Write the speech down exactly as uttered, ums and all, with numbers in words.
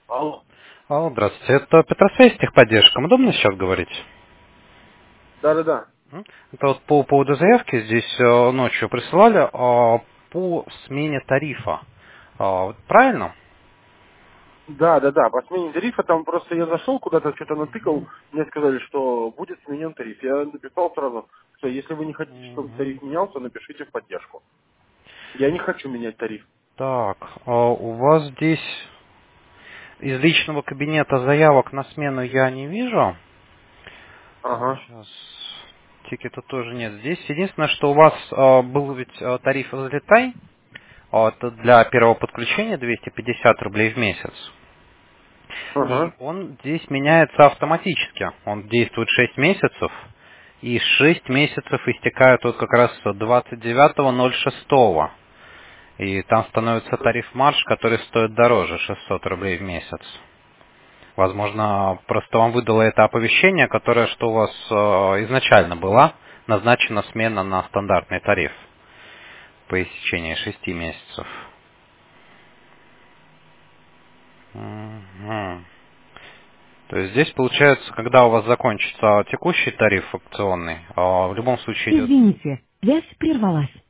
Алло. Алло, здравствуйте. Это Петросвязь, техподдержка. Удобно сейчас говорить? Да-да-да. М? Это вот по поводу заявки здесь э, ночью присылали а, по смене тарифа. А, вот правильно? Да-да-да. По смене тарифа там просто я зашел куда-то, что-то натыкал, мне сказали, что будет сменен тариф. Я написал сразу, что если вы не хотите, чтобы Мгм. тариф менялся, напишите в поддержку. Я не хочу менять тариф. Так, а у вас здесь из личного кабинета заявок на смену я не вижу. Ага. Сейчас тикета тоже нет. Здесь единственное, что у вас а, был ведь а, тариф «Взлетай». А, это для первого подключения двести пятьдесят рублей в месяц. И Ага. он здесь меняется автоматически. Он действует шесть месяцев. И шесть месяцев истекают вот как раз двадцать девятого ноль шестого. И там становится тариф марш, который стоит дороже, шестьсот рублей в месяц. Возможно, просто вам выдало это оповещение, которое, что у вас э, изначально была назначена смена на стандартный тариф по истечении шести месяцев. Мгм. То есть здесь получается, когда у вас закончится текущий тариф акционный, а, в любом случае идет. Извините, связь прервалась.